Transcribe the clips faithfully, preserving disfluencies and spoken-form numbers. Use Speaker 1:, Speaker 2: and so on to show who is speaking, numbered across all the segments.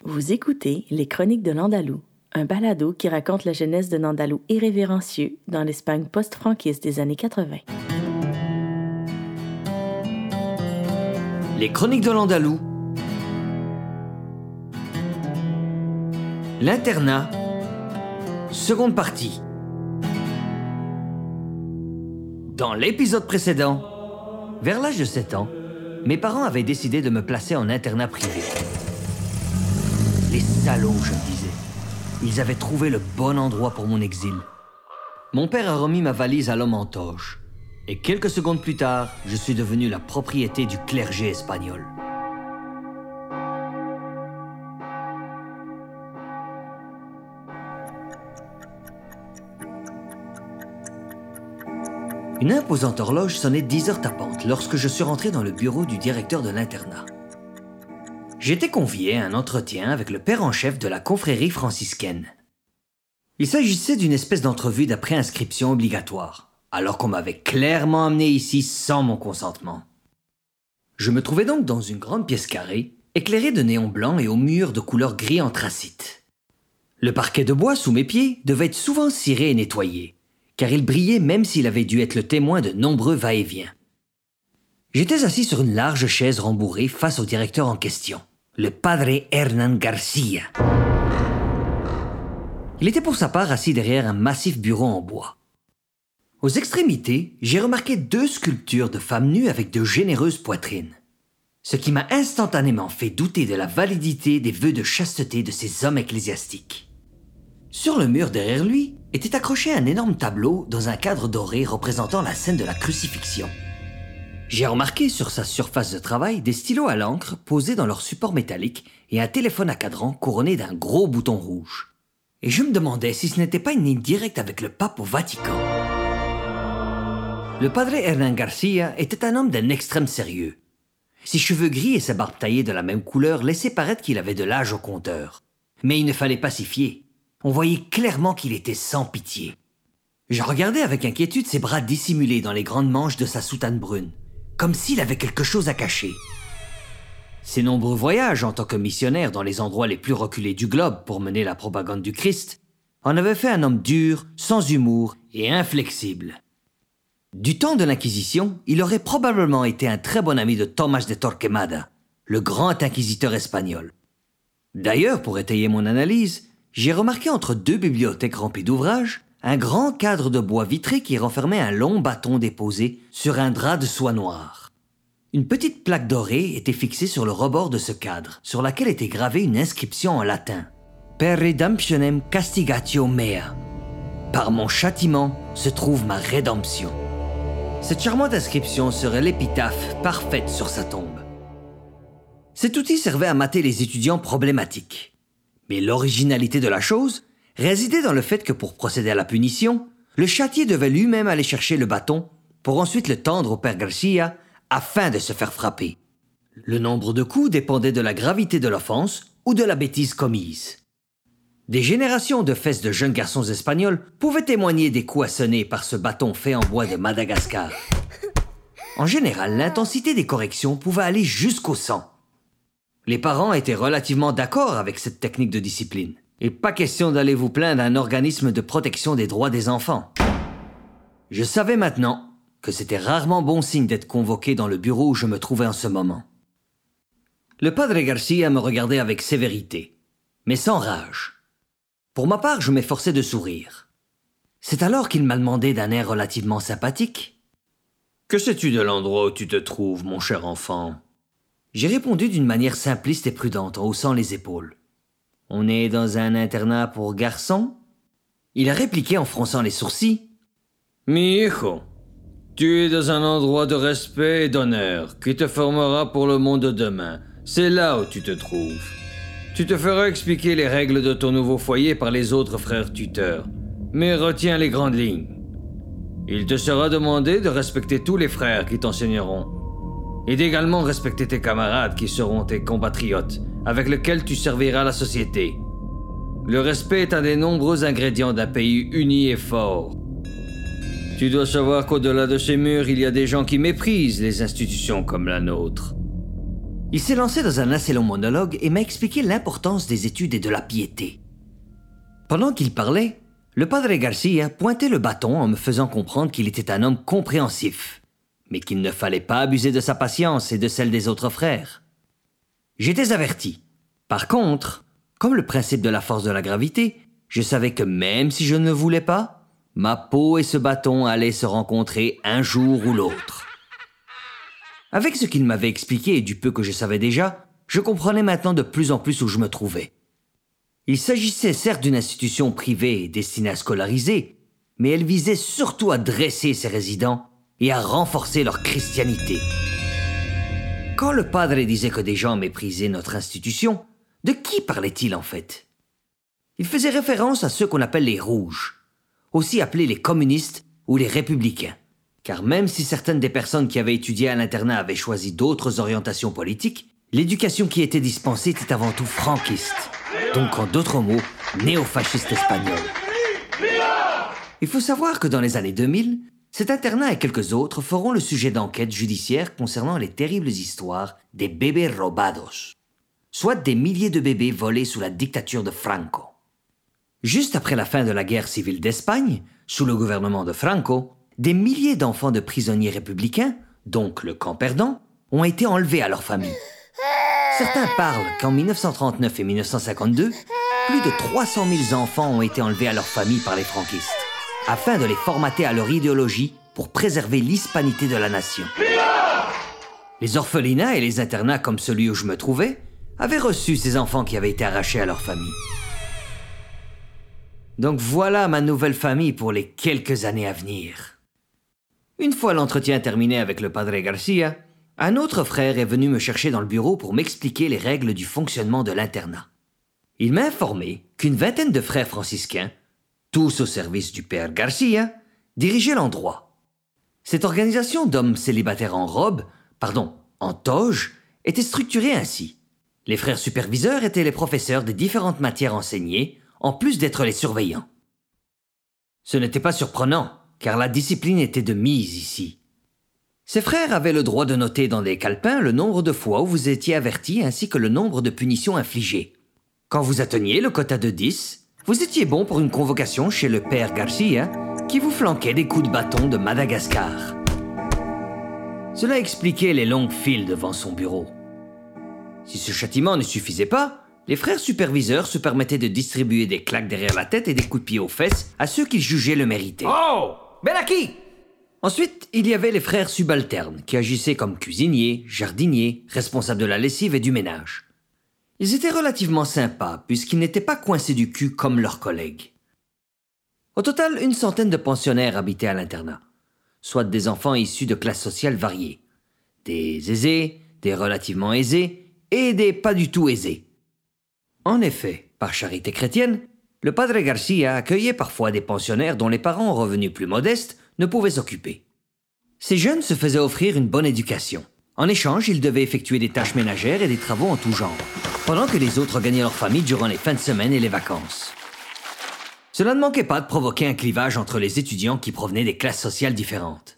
Speaker 1: Vous écoutez Les Chroniques de l'Andalou, un balado qui raconte la jeunesse d'un Andalou irrévérencieux dans l'Espagne post-franquiste des années quatre-vingt.
Speaker 2: Les Chroniques de l'Andalou. L'internat. Seconde partie. Dans l'épisode précédent, vers l'âge de sept ans, mes parents avaient décidé de me placer en internat privé. Les salauds, je me disais. Ils avaient trouvé le bon endroit pour mon exil. Mon père a remis ma valise à l'homme en toge. Et quelques secondes plus tard, je suis devenu la propriété du clergé espagnol. Une imposante horloge sonnait dix heures tapantes lorsque je suis rentré dans le bureau du directeur de l'internat. J'étais convié à un entretien avec le père en chef de la confrérie franciscaine. Il s'agissait d'une espèce d'entrevue d'après-inscription obligatoire, alors qu'on m'avait clairement amené ici sans mon consentement. Je me trouvais donc dans une grande pièce carrée, éclairée de néons blancs et aux murs de couleur gris anthracite. Le parquet de bois sous mes pieds devait être souvent ciré et nettoyé, car il brillait même s'il avait dû être le témoin de nombreux va-et-vient. J'étais assis sur une large chaise rembourrée face au directeur en question, le padre Hernán García. Il était pour sa part assis derrière un massif bureau en bois. Aux extrémités, j'ai remarqué deux sculptures de femmes nues avec de généreuses poitrines, ce qui m'a instantanément fait douter de la validité des vœux de chasteté de ces hommes ecclésiastiques. Sur le mur derrière lui était accroché un énorme tableau dans un cadre doré représentant la scène de la crucifixion. J'ai remarqué sur sa surface de travail des stylos à l'encre posés dans leur support métallique et un téléphone à cadran couronné d'un gros bouton rouge. Et je me demandais si ce n'était pas une ligne directe avec le pape au Vatican. Le padre Hernán García était un homme d'un extrême sérieux. Ses cheveux gris et sa barbe taillée de la même couleur laissaient paraître qu'il avait de l'âge au compteur. Mais il ne fallait pas s'y fier. On voyait clairement qu'il était sans pitié. Je regardais avec inquiétude ses bras dissimulés dans les grandes manches de sa soutane brune, comme s'il avait quelque chose à cacher. Ses nombreux voyages en tant que missionnaire dans les endroits les plus reculés du globe pour mener la propagande du Christ en avaient fait un homme dur, sans humour et inflexible. Du temps de l'Inquisition, il aurait probablement été un très bon ami de Tomás de Torquemada, le grand inquisiteur espagnol. D'ailleurs, pour étayer mon analyse, j'ai remarqué entre deux bibliothèques remplies d'ouvrages un grand cadre de bois vitré qui renfermait un long bâton déposé sur un drap de soie noire. Une petite plaque dorée était fixée sur le rebord de ce cadre, sur laquelle était gravée une inscription en latin. Per redemptionem castigatio mea. Par mon châtiment se trouve ma rédemption. Cette charmante inscription serait l'épitaphe parfaite sur sa tombe. Cet outil servait à mater les étudiants problématiques. Mais l'originalité de la chose résidait dans le fait que pour procéder à la punition, le châtié devait lui-même aller chercher le bâton pour ensuite le tendre au père García afin de se faire frapper. Le nombre de coups dépendait de la gravité de l'offense ou de la bêtise commise. Des générations de fesses de jeunes garçons espagnols pouvaient témoigner des coups assonnés par ce bâton fait en bois de Madagascar. En général, l'intensité des corrections pouvait aller jusqu'au sang. Les parents étaient relativement d'accord avec cette technique de discipline. Et pas question d'aller vous plaindre à un organisme de protection des droits des enfants. Je savais maintenant que c'était rarement bon signe d'être convoqué dans le bureau où je me trouvais en ce moment. Le padre García me regardait avec sévérité, mais sans rage. Pour ma part, je m'efforçais de sourire. C'est alors qu'il m'a demandé d'un air relativement sympathique. « Que sais-tu de l'endroit où tu te trouves, mon cher enfant ?» J'ai répondu d'une manière simpliste et prudente en haussant les épaules. « On est dans un internat pour garçons ?» Il a répliqué en fronçant les sourcils. « Mi hijo, tu es dans un endroit de respect et d'honneur qui te formera pour le monde de demain. C'est là où tu te trouves. Tu te feras expliquer les règles de ton nouveau foyer par les autres frères tuteurs, mais retiens les grandes lignes. Il te sera demandé de respecter tous les frères qui t'enseigneront. Et d'également respecter tes camarades qui seront tes compatriotes, avec lesquels tu serviras la société. Le respect est un des nombreux ingrédients d'un pays uni et fort. Tu dois savoir qu'au-delà de ces murs, il y a des gens qui méprisent les institutions comme la nôtre. Il s'est lancé dans un assez long monologue et m'a expliqué l'importance des études et de la piété. Pendant qu'il parlait, le padre Garcia pointait le bâton en me faisant comprendre qu'il était un homme compréhensif, mais qu'il ne fallait pas abuser de sa patience et de celle des autres frères. J'étais averti. Par contre, comme le principe de la force de la gravité, je savais que même si je ne le voulais pas, ma peau et ce bâton allaient se rencontrer un jour ou l'autre. Avec ce qu'il m'avait expliqué et du peu que je savais déjà, je comprenais maintenant de plus en plus où je me trouvais. Il s'agissait certes d'une institution privée destinée à scolariser, mais elle visait surtout à dresser ses résidents et à renforcer leur christianité. Quand le padre disait que des gens méprisaient notre institution, de qui parlait-il en fait? Il faisait référence à ceux qu'on appelle les rouges, aussi appelés les communistes ou les républicains. Car même si certaines des personnes qui avaient étudié à l'internat avaient choisi d'autres orientations politiques, l'éducation qui était dispensée était avant tout franquiste, donc en d'autres mots, néofasciste espagnol. Il faut savoir que dans les années deux mille, cet internat et quelques autres feront le sujet d'enquêtes judiciaires concernant les terribles histoires des bébés robados, soit des milliers de bébés volés sous la dictature de Franco. Juste après la fin de la guerre civile d'Espagne, sous le gouvernement de Franco, des milliers d'enfants de prisonniers républicains, donc le camp perdant, ont été enlevés à leur famille. Certains parlent qu'en mille neuf cent trente-neuf et mille neuf cent cinquante-deux, plus de trois cent mille enfants ont été enlevés à leur famille par les franquistes, afin de les formater à leur idéologie pour préserver l'hispanité de la nation. Les orphelinats et les internats comme celui où je me trouvais avaient reçu ces enfants qui avaient été arrachés à leur famille. Donc voilà ma nouvelle famille pour les quelques années à venir. Une fois l'entretien terminé avec le padre Garcia, un autre frère est venu me chercher dans le bureau pour m'expliquer les règles du fonctionnement de l'internat. Il m'a informé qu'une vingtaine de frères franciscains, tous au service du père Garcia, dirigeaient l'endroit. Cette organisation d'hommes célibataires en robe, pardon, en toge, était structurée ainsi. Les frères superviseurs étaient les professeurs des différentes matières enseignées, en plus d'être les surveillants. Ce n'était pas surprenant, car la discipline était de mise ici. Ces frères avaient le droit de noter dans des calepins le nombre de fois où vous étiez avertis ainsi que le nombre de punitions infligées. Quand vous atteigniez le quota de dix, vous étiez bon pour une convocation chez le père Garcia, qui vous flanquait des coups de bâton de Madagascar. Cela expliquait les longues files devant son bureau. Si ce châtiment ne suffisait pas, les frères superviseurs se permettaient de distribuer des claques derrière la tête et des coups de pied aux fesses à ceux qu'ils jugeaient le mériter.
Speaker 3: Oh! Benaki!
Speaker 2: Ensuite, il y avait les frères subalternes qui agissaient comme cuisiniers, jardiniers, responsables de la lessive et du ménage. Ils étaient relativement sympas puisqu'ils n'étaient pas coincés du cul comme leurs collègues. Au total, une centaine de pensionnaires habitaient à l'internat, soit des enfants issus de classes sociales variées, des aisés, des relativement aisés et des pas du tout aisés. En effet, par charité chrétienne, le padre Garcia accueillait parfois des pensionnaires dont les parents aux revenus plus modestes ne pouvaient s'occuper. Ces jeunes se faisaient offrir une bonne éducation. En échange, ils devaient effectuer des tâches ménagères et des travaux en tout genre, pendant que les autres gagnaient leur famille durant les fins de semaine et les vacances. Cela ne manquait pas de provoquer un clivage entre les étudiants qui provenaient des classes sociales différentes.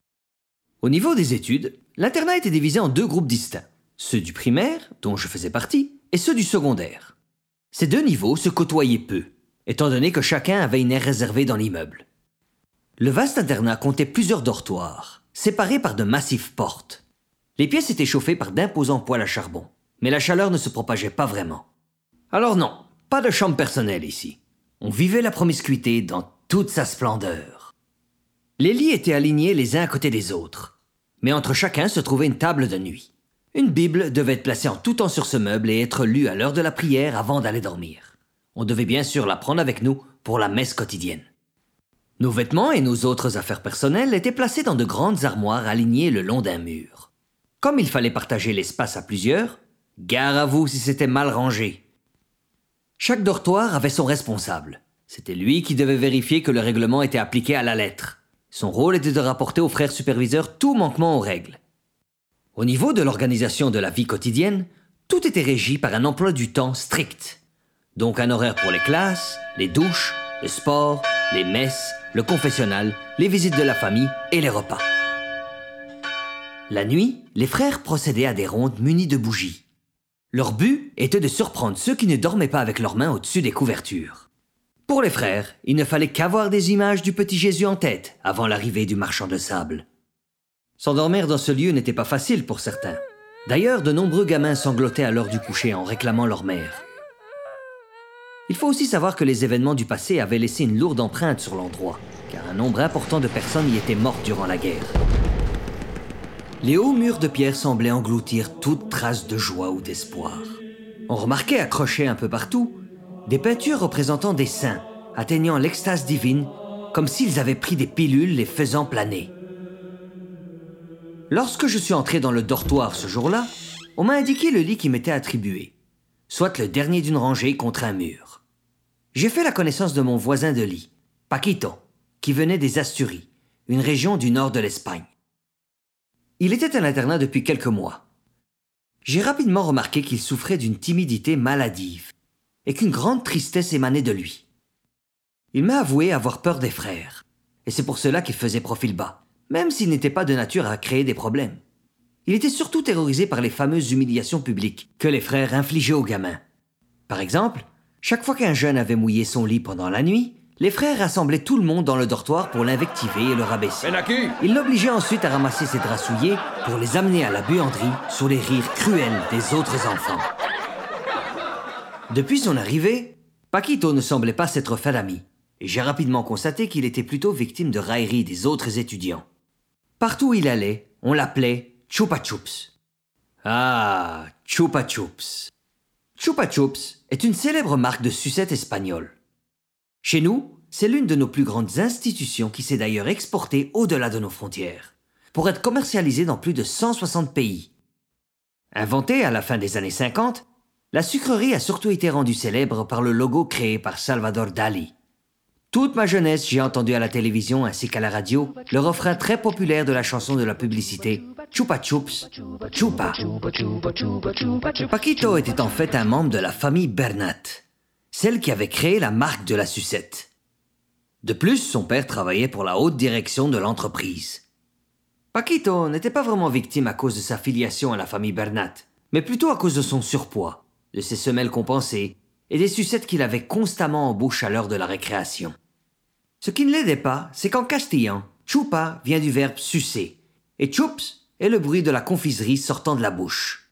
Speaker 2: Au niveau des études, l'internat était divisé en deux groupes distincts, ceux du primaire, dont je faisais partie, et ceux du secondaire. Ces deux niveaux se côtoyaient peu, étant donné que chacun avait une aire réservée dans l'immeuble. Le vaste internat comptait plusieurs dortoirs, séparés par de massives portes. Les pièces étaient chauffées par d'imposants poêles à charbon, mais la chaleur ne se propageait pas vraiment. Alors non, pas de chambre personnelle ici. On vivait la promiscuité dans toute sa splendeur. Les lits étaient alignés les uns à côté des autres, mais entre chacun se trouvait une table de nuit. Une Bible devait être placée en tout temps sur ce meuble et être lue à l'heure de la prière avant d'aller dormir. On devait bien sûr la prendre avec nous pour la messe quotidienne. Nos vêtements et nos autres affaires personnelles étaient placés dans de grandes armoires alignées le long d'un mur. Comme il fallait partager l'espace à plusieurs, gare à vous si c'était mal rangé. Chaque dortoir avait son responsable. C'était lui qui devait vérifier que le règlement était appliqué à la lettre. Son rôle était de rapporter aux frères superviseurs tout manquement aux règles. Au niveau de l'organisation de la vie quotidienne, tout était régi par un emploi du temps strict. Donc un horaire pour les classes, les douches, le sport, les messes, le confessionnal, les visites de la famille et les repas. La nuit, les frères procédaient à des rondes munies de bougies. Leur but était de surprendre ceux qui ne dormaient pas avec leurs mains au-dessus des couvertures. Pour les frères, il ne fallait qu'avoir des images du petit Jésus en tête avant l'arrivée du marchand de sable. S'endormir dans ce lieu n'était pas facile pour certains. D'ailleurs, de nombreux gamins sanglotaient à l'heure du coucher en réclamant leur mère. Il faut aussi savoir que les événements du passé avaient laissé une lourde empreinte sur l'endroit, car un nombre important de personnes y étaient mortes durant la guerre. Les hauts murs de pierre semblaient engloutir toute trace de joie ou d'espoir. On remarquait accrochés un peu partout des peintures représentant des saints atteignant l'extase divine, comme s'ils avaient pris des pilules les faisant planer. Lorsque je suis entré dans le dortoir ce jour-là, on m'a indiqué le lit qui m'était attribué, soit le dernier d'une rangée contre un mur. J'ai fait la connaissance de mon voisin de lit, Paquito, qui venait des Asturies, une région du nord de l'Espagne. Il était à l'internat depuis quelques mois. J'ai rapidement remarqué qu'il souffrait d'une timidité maladive et qu'une grande tristesse émanait de lui. Il m'a avoué avoir peur des frères, et c'est pour cela qu'il faisait profil bas, même s'il n'était pas de nature à créer des problèmes. Il était surtout terrorisé par les fameuses humiliations publiques que les frères infligeaient aux gamins. Par exemple, chaque fois qu'un jeune avait mouillé son lit pendant la nuit, les frères rassemblaient tout le monde dans le dortoir pour l'invectiver et le rabaisser. Ils l'obligeaient ensuite à ramasser ses draps souillés pour les amener à la buanderie sous les rires cruels des autres enfants. Depuis son arrivée, Paquito ne semblait pas s'être fait d'amis, et j'ai rapidement constaté qu'il était plutôt victime de railleries des autres étudiants. Partout où il allait, on l'appelait Chupa Chups. Ah, Chupa Chups. Chupa Chups est une célèbre marque de sucettes espagnole. Chez nous, c'est l'une de nos plus grandes institutions qui s'est d'ailleurs exportée au-delà de nos frontières, pour être commercialisée dans plus de cent soixante pays. Inventée à la fin des années cinquante, la sucrerie a surtout été rendue célèbre par le logo créé par Salvador Dali. Toute ma jeunesse, j'ai entendu à la télévision ainsi qu'à la radio le refrain très populaire de la chanson de la publicité Chupa Chups, Chupa. Paquito était en fait un membre de la famille Bernat, celle qui avait créé la marque de la sucette. De plus, son père travaillait pour la haute direction de l'entreprise. Paquito n'était pas vraiment victime à cause de sa filiation à la famille Bernat, mais plutôt à cause de son surpoids, de ses semelles compensées et des sucettes qu'il avait constamment en bouche à l'heure de la récréation. Ce qui ne l'aidait pas, c'est qu'en castillan, chupa vient du verbe sucer, et chups est le bruit de la confiserie sortant de la bouche.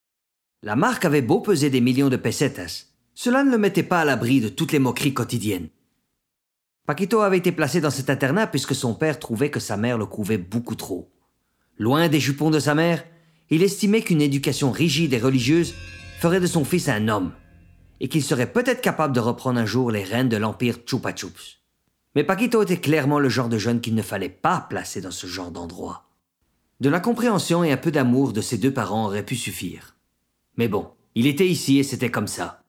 Speaker 2: La marque avait beau peser des millions de pesetas, cela ne le mettait pas à l'abri de toutes les moqueries quotidiennes. Paquito avait été placé dans cet internat puisque son père trouvait que sa mère le couvait beaucoup trop. Loin des jupons de sa mère, il estimait qu'une éducation rigide et religieuse ferait de son fils un homme, et qu'il serait peut-être capable de reprendre un jour les rênes de l'empire Chupa Chups. Mais Paquito était clairement le genre de jeune qu'il ne fallait pas placer dans ce genre d'endroit. De la compréhension et un peu d'amour de ses deux parents auraient pu suffire. Mais bon, il était ici et c'était comme ça.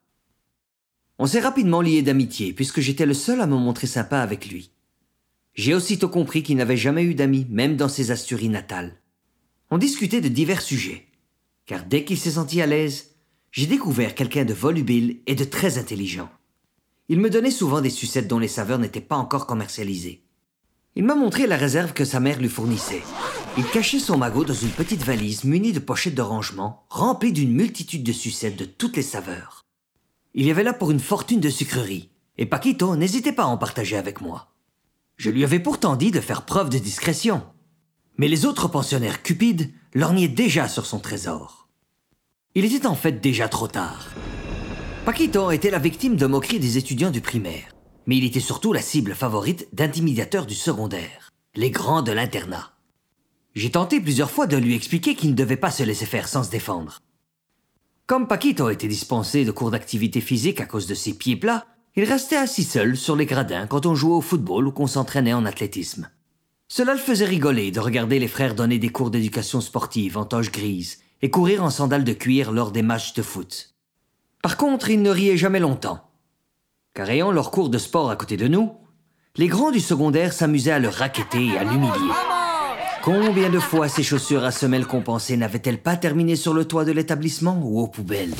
Speaker 2: On s'est rapidement liés d'amitié puisque j'étais le seul à me montrer sympa avec lui. J'ai aussitôt compris qu'il n'avait jamais eu d'amis, même dans ses Asturies natales. On discutait de divers sujets, car dès qu'il s'est senti à l'aise, j'ai découvert quelqu'un de volubile et de très intelligent. Il me donnait souvent des sucettes dont les saveurs n'étaient pas encore commercialisées. Il m'a montré la réserve que sa mère lui fournissait. Il cachait son magot dans une petite valise munie de pochettes de rangement, remplie d'une multitude de sucettes de toutes les saveurs. Il y avait là pour une fortune de sucreries, et Paquito n'hésitait pas à en partager avec moi. Je lui avais pourtant dit de faire preuve de discrétion. Mais les autres pensionnaires cupides lorgnaient déjà sur son trésor. Il était en fait déjà trop tard. Paquito était la victime de moqueries des étudiants du primaire, mais il était surtout la cible favorite d'intimidateurs du secondaire, les grands de l'internat. J'ai tenté plusieurs fois de lui expliquer qu'il ne devait pas se laisser faire sans se défendre. Comme Paquito était dispensé de cours d'activité physique à cause de ses pieds plats, il restait assis seul sur les gradins quand on jouait au football ou qu'on s'entraînait en athlétisme. Cela le faisait rigoler de regarder les frères donner des cours d'éducation sportive en toge grise et courir en sandales de cuir lors des matchs de foot. Par contre, il ne riait jamais longtemps. Car ayant leur cours de sport à côté de nous, les grands du secondaire s'amusaient à le racketter et à l'humilier. Combien de fois ces chaussures à semelles compensées n'avaient-elles pas terminé sur le toit de l'établissement ou aux poubelles?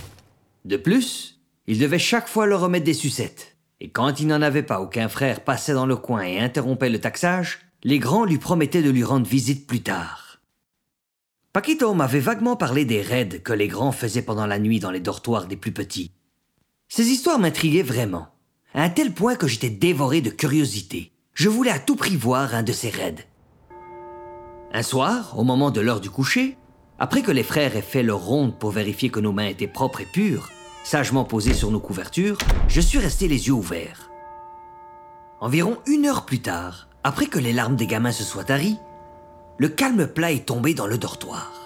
Speaker 2: De plus, il devait chaque fois leur remettre des sucettes. Et quand il n'en avait pas ou qu'un frère passait dans le coin et interrompait le taxage, les grands lui promettaient de lui rendre visite plus tard. Paquito m'avait vaguement parlé des raids que les grands faisaient pendant la nuit dans les dortoirs des plus petits. Ces histoires m'intriguaient vraiment, à un tel point que j'étais dévoré de curiosité. Je voulais à tout prix voir un de ces raids. Un soir, au moment de l'heure du coucher, après que les frères aient fait leur ronde pour vérifier que nos mains étaient propres et pures, sagement posées sur nos couvertures, je suis resté les yeux ouverts. Environ une heure plus tard, après que les larmes des gamins se soient taries, le calme plat est tombé dans le dortoir.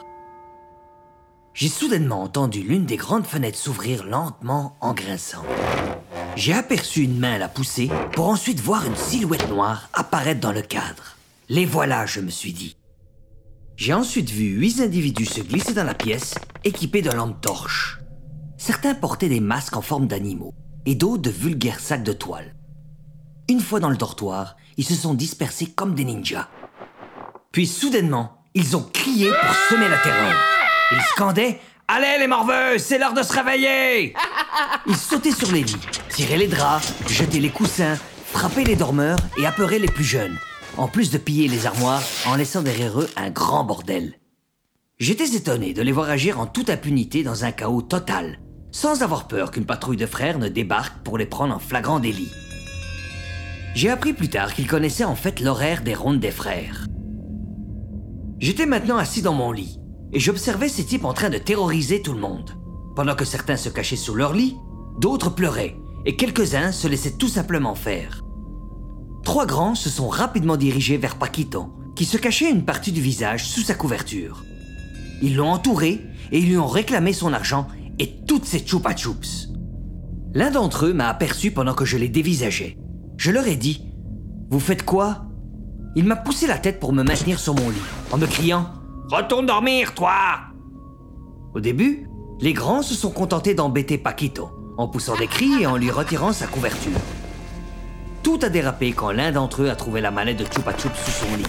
Speaker 2: J'ai soudainement entendu l'une des grandes fenêtres s'ouvrir lentement en grinçant. J'ai aperçu une main la pousser pour ensuite voir une silhouette noire apparaître dans le cadre. Les voilà, je me suis dit. J'ai ensuite vu huit individus se glisser dans la pièce, équipés de lampes torches. Certains portaient des masques en forme d'animaux, et d'autres de vulgaires sacs de toile. Une fois dans le dortoir, ils se sont dispersés comme des ninjas. Puis soudainement, ils ont crié pour semer la terreur. Ils scandaient « Allez les morveux, c'est l'heure de se réveiller !» Ils sautaient sur les lits, tiraient les draps, jetaient les coussins, frappaient les dormeurs et apeuraient les plus jeunes, en plus de piller les armoires en laissant derrière eux un grand bordel. J'étais étonné de les voir agir en toute impunité dans un chaos total, sans avoir peur qu'une patrouille de frères ne débarque pour les prendre en flagrant délit. J'ai appris plus tard qu'ils connaissaient en fait l'horaire des rondes des frères. J'étais maintenant assis dans mon lit, et j'observais ces types en train de terroriser tout le monde. Pendant que certains se cachaient sous leur lit, d'autres pleuraient, et quelques-uns se laissaient tout simplement faire. Trois grands se sont rapidement dirigés vers Paquito, qui se cachait une partie du visage sous sa couverture. Ils l'ont entouré, et ils lui ont réclamé son argent et toutes ses chupa chups. L'un d'entre eux m'a aperçu pendant que je les dévisageais. Je leur ai dit « Vous faites quoi ?» Il m'a poussé la tête pour me maintenir sur mon lit, en me criant « Retourne dormir, toi !» Au début, les grands se sont contentés d'embêter Paquito, en poussant des cris et en lui retirant sa couverture. Tout a dérapé quand l'un d'entre eux a trouvé la mallette de Chupa Chups sous son lit.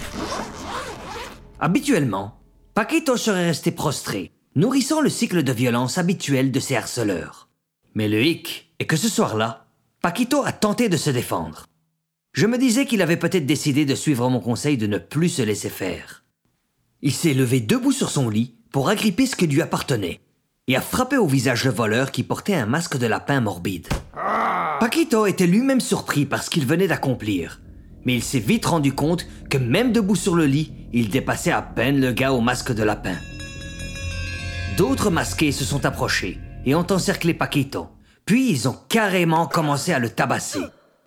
Speaker 2: Habituellement, Paquito serait resté prostré, nourrissant le cycle de violence habituel de ses harceleurs. Mais le hic est que ce soir-là, Paquito a tenté de se défendre. Je me disais qu'il avait peut-être décidé de suivre mon conseil de ne plus se laisser faire. Il s'est levé debout sur son lit pour agripper ce qui lui appartenait et a frappé au visage le voleur qui portait un masque de lapin morbide. Paquito était lui-même surpris par ce qu'il venait d'accomplir, mais il s'est vite rendu compte que même debout sur le lit, il dépassait à peine le gars au masque de lapin. D'autres masqués se sont approchés et ont encerclé Paquito, puis ils ont carrément commencé à le tabasser.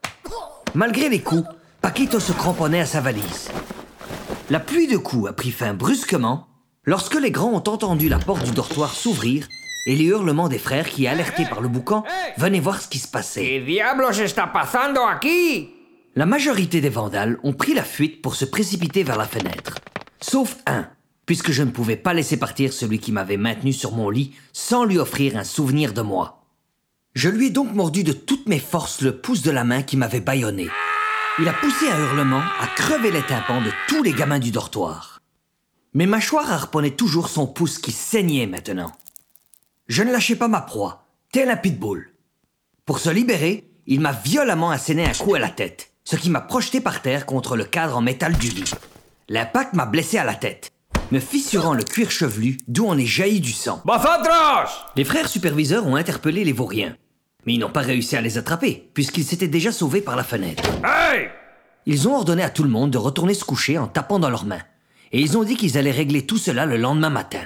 Speaker 2: Malgré les coups, Paquito se cramponnait à sa valise. La pluie de coups a pris fin brusquement lorsque les grands ont entendu la porte du dortoir s'ouvrir et les hurlements des frères qui, alertés par le boucan, venaient voir ce qui se passait.
Speaker 3: ¿Qué diablos está pasando aquí?
Speaker 2: La majorité des vandales ont pris la fuite pour se précipiter vers la fenêtre. Sauf un, puisque je ne pouvais pas laisser partir celui qui m'avait maintenu sur mon lit sans lui offrir un souvenir de moi. Je lui ai donc mordu de toutes mes forces le pouce de la main qui m'avait bâillonné. Il a poussé un hurlement à crever les tympans de tous les gamins du dortoir. Mes mâchoires harponnaient toujours son pouce qui saignait maintenant. Je ne lâchais pas ma proie, tel un pitbull. Pour se libérer, il m'a violemment asséné un coup à la tête, ce qui m'a projeté par terre contre le cadre en métal du lit. L'impact m'a blessé à la tête, me fissurant le cuir chevelu d'où en est jailli du sang.
Speaker 3: ¡Vosotros!
Speaker 2: Les frères superviseurs ont interpellé les vauriens, mais ils n'ont pas réussi à les attraper, puisqu'ils s'étaient déjà sauvés par la fenêtre.
Speaker 3: Hey!
Speaker 2: Ils ont ordonné à tout le monde de retourner se coucher en tapant dans leurs mains, et ils ont dit qu'ils allaient régler tout cela le lendemain matin.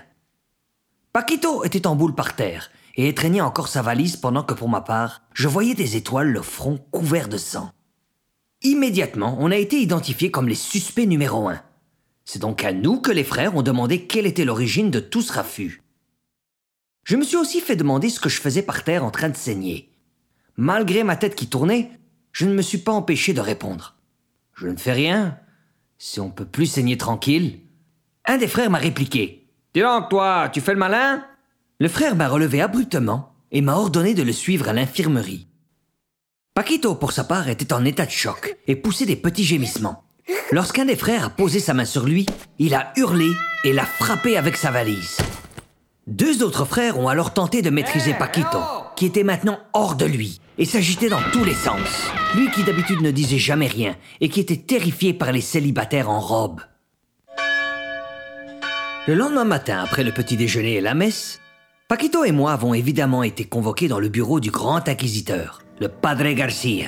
Speaker 2: Paquito était en boule par terre, et étreignait encore sa valise pendant que pour ma part, je voyais des étoiles le front couvert de sang. Immédiatement, on a été identifiés comme les suspects numéro un. C'est donc à nous que les frères ont demandé quelle était l'origine de tout ce raffut. Je me suis aussi fait demander ce que je faisais par terre en train de saigner. Malgré ma tête qui tournait, je ne me suis pas empêché de répondre. « Je ne fais rien. Si on peut plus saigner tranquille. » Un des frères m'a répliqué. « Dis donc, toi, tu fais le malin ?» Le frère m'a relevé abruptement et m'a ordonné de le suivre à l'infirmerie. Paquito, pour sa part, était en état de choc et poussait des petits gémissements. Lorsqu'un des frères a posé sa main sur lui, il a hurlé et l'a frappé avec sa valise. Deux autres frères ont alors tenté de maîtriser Paquito, qui était maintenant hors de lui et s'agitait dans tous les sens. Lui qui d'habitude ne disait jamais rien et qui était terrifié par les célibataires en robe. Le lendemain matin, après le petit déjeuner et la messe, Paquito et moi avons évidemment été convoqués dans le bureau du grand inquisiteur, le Padre Garcia.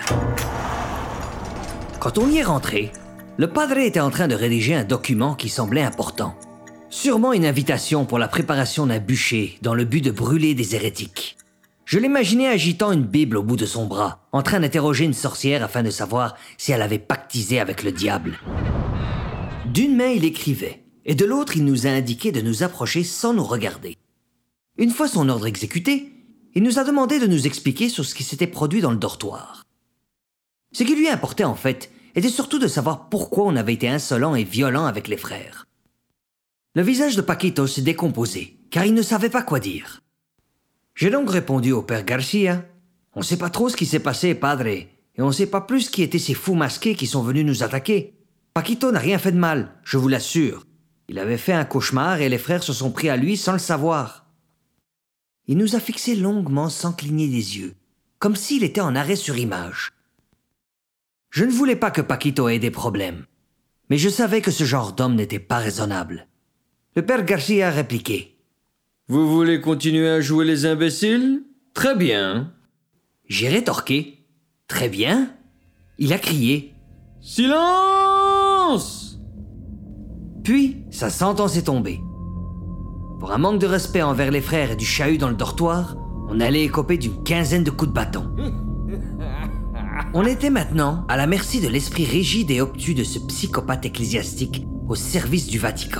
Speaker 2: Quand on y est rentré, le Padre était en train de rédiger un document qui semblait important. Sûrement une invitation pour la préparation d'un bûcher dans le but de brûler des hérétiques. Je l'imaginais agitant une Bible au bout de son bras, en train d'interroger une sorcière afin de savoir si elle avait pactisé avec le diable. D'une main, il écrivait, et de l'autre, il nous a indiqué de nous approcher sans nous regarder. Une fois son ordre exécuté, il nous a demandé de nous expliquer sur ce qui s'était produit dans le dortoir. Ce qui lui importait en fait, était surtout de savoir pourquoi on avait été insolent et violent avec les frères. Le visage de Paquito s'est décomposé, car il ne savait pas quoi dire. J'ai donc répondu au père Garcia. On ne sait pas trop ce qui s'est passé, padre, et on ne sait pas plus qui étaient ces fous masqués qui sont venus nous attaquer. Paquito n'a rien fait de mal, je vous l'assure. Il avait fait un cauchemar et les frères se sont pris à lui sans le savoir. Il nous a fixés longuement sans cligner des yeux, comme s'il était en arrêt sur image. Je ne voulais pas que Paquito ait des problèmes, mais je savais que ce genre d'homme n'était pas raisonnable. Le père Garcia a répliqué. « Vous voulez continuer à jouer les imbéciles? Très bien. » J'ai rétorqué. « Très bien. » Il a crié. « Silence !» Puis, sa sentence est tombée. Pour un manque de respect envers les frères et du chahut dans le dortoir, on allait écoper d'une quinzaine de coups de bâton. On était maintenant à la merci de l'esprit rigide et obtus de ce psychopathe ecclésiastique au service du Vatican.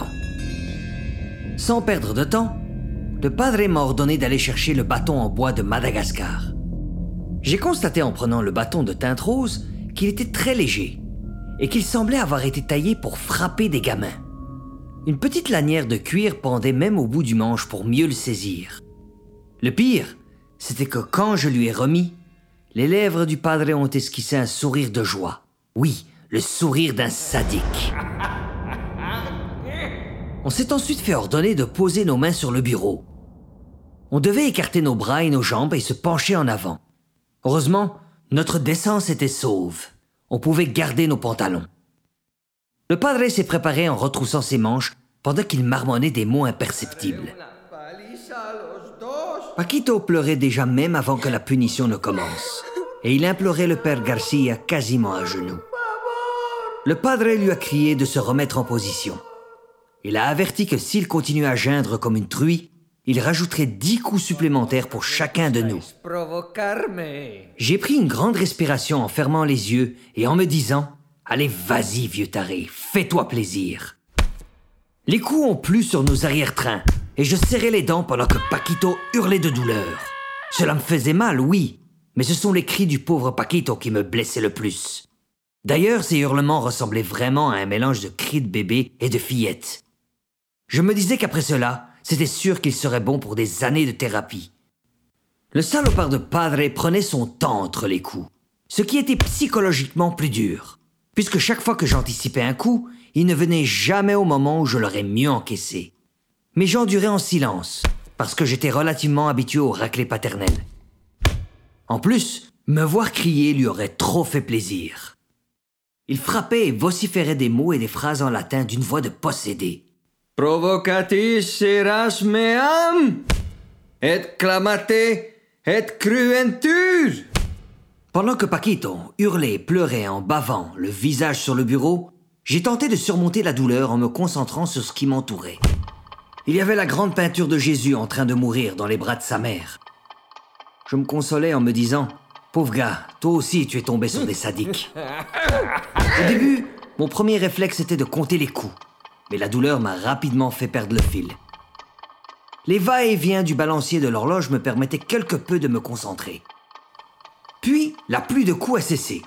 Speaker 2: Sans perdre de temps, le padre m'a ordonné d'aller chercher le bâton en bois de Madagascar. J'ai constaté en prenant le bâton de teinte rose qu'il était très léger et qu'il semblait avoir été taillé pour frapper des gamins. Une petite lanière de cuir pendait même au bout du manche pour mieux le saisir. Le pire, c'était que quand je lui ai remis, les lèvres du padre ont esquissé un sourire de joie. Oui, le sourire d'un sadique. On s'est ensuite fait ordonner de poser nos mains sur le bureau. On devait écarter nos bras et nos jambes et se pencher en avant. Heureusement, notre décence était sauve. On pouvait garder nos pantalons. Le padre s'est préparé en retroussant ses manches pendant qu'il marmonnait des mots imperceptibles. Paquito pleurait déjà même avant que la punition ne commence, et il implorait le père Garcia quasiment à genoux. Le padre lui a crié de se remettre en position. Il a averti que s'il continuait à geindre comme une truie, il rajouterait dix coups supplémentaires pour chacun de nous. J'ai pris une grande respiration en fermant les yeux et en me disant « Allez, vas-y, vieux taré, fais-toi plaisir !» Les coups ont plu sur nos arrière-trains et je serrais les dents pendant que Paquito hurlait de douleur. Cela me faisait mal, oui, mais ce sont les cris du pauvre Paquito qui me blessaient le plus. D'ailleurs, ces hurlements ressemblaient vraiment à un mélange de cris de bébé et de fillette. Je me disais qu'après cela, c'était sûr qu'il serait bon pour des années de thérapie. Le salopard de padre prenait son temps entre les coups, ce qui était psychologiquement plus dur, puisque chaque fois que j'anticipais un coup, il ne venait jamais au moment où je l'aurais mieux encaissé. Mais j'endurais en silence, parce que j'étais relativement habitué au raclé paternel. En plus, me voir crier lui aurait trop fait plaisir. Il frappait et vociférait des mots et des phrases en latin d'une voix de possédé. « Provocatis eras meam, et clamate, et cruentur » Pendant que Paquito hurlait et pleurait en bavant, le visage sur le bureau, j'ai tenté de surmonter la douleur en me concentrant sur ce qui m'entourait. Il y avait la grande peinture de Jésus en train de mourir dans les bras de sa mère. Je me consolais en me disant « Pauvre gars, toi aussi tu es tombé sur des sadiques. » Au début, mon premier réflexe était de compter les coups, mais la douleur m'a rapidement fait perdre le fil. Les va-et-vient du balancier de l'horloge me permettaient quelque peu de me concentrer. Puis, la pluie de coups a cessé.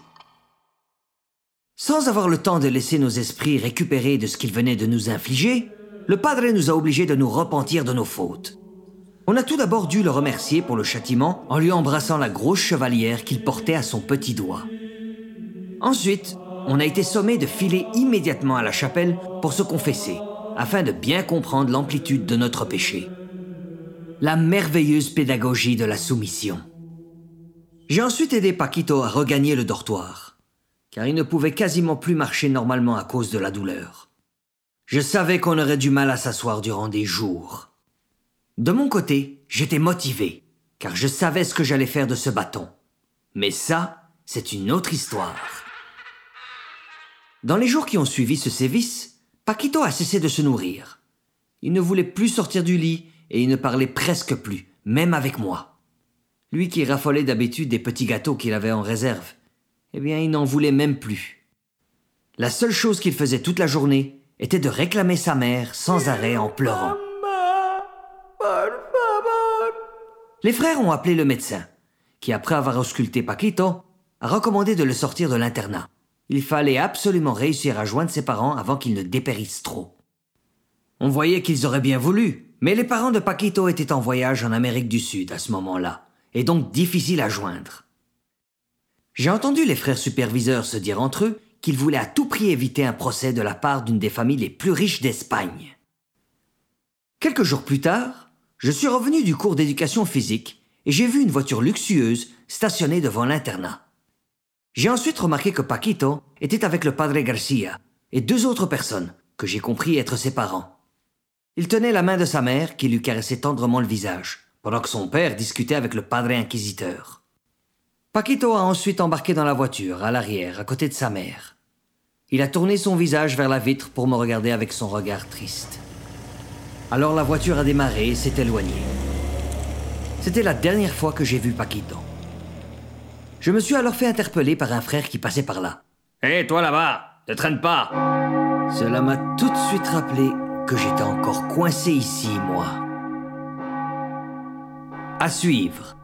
Speaker 2: Sans avoir le temps de laisser nos esprits récupérer de ce qu'ils venaient de nous infliger, le padre nous a obligés de nous repentir de nos fautes. On a tout d'abord dû le remercier pour le châtiment en lui embrassant la grosse chevalière qu'il portait à son petit doigt. Ensuite, on a été sommé de filer immédiatement à la chapelle pour se confesser, afin de bien comprendre l'amplitude de notre péché. La merveilleuse pédagogie de la soumission. J'ai ensuite aidé Paquito à regagner le dortoir, car il ne pouvait quasiment plus marcher normalement à cause de la douleur. Je savais qu'on aurait du mal à s'asseoir durant des jours. De mon côté, j'étais motivé, car je savais ce que j'allais faire de ce bâton. Mais ça, c'est une autre histoire. Dans les jours qui ont suivi ce sévice, Paquito a cessé de se nourrir. Il ne voulait plus sortir du lit et il ne parlait presque plus, même avec moi. Lui qui raffolait d'habitude des petits gâteaux qu'il avait en réserve, eh bien, il n'en voulait même plus. La seule chose qu'il faisait toute la journée était de réclamer sa mère sans arrêt en pleurant. Les frères ont appelé le médecin, qui après avoir ausculté Paquito, a recommandé de le sortir de l'internat. Il fallait absolument réussir à joindre ses parents avant qu'ils ne dépérissent trop. On voyait qu'ils auraient bien voulu, mais les parents de Paquito étaient en voyage en Amérique du Sud à ce moment-là, et donc difficiles à joindre. J'ai entendu les frères superviseurs se dire entre eux qu'ils voulaient à tout prix éviter un procès de la part d'une des familles les plus riches d'Espagne. Quelques jours plus tard, je suis revenu du cours d'éducation physique et j'ai vu une voiture luxueuse stationnée devant l'internat. J'ai ensuite remarqué que Paquito était avec le Padre Garcia et deux autres personnes que j'ai compris être ses parents. Il tenait la main de sa mère qui lui caressait tendrement le visage, pendant que son père discutait avec le Padre inquisiteur. Paquito a ensuite embarqué dans la voiture, à l'arrière, à côté de sa mère. Il a tourné son visage vers la vitre pour me regarder avec son regard triste. Alors la voiture a démarré et s'est éloignée. C'était la dernière fois que j'ai vu Paquito. Je me suis alors fait interpeller par un frère qui passait par là.
Speaker 3: « Hé, hey, toi là-bas, ne traîne pas !»
Speaker 2: Cela m'a tout de suite rappelé que j'étais encore coincé ici, moi. À suivre.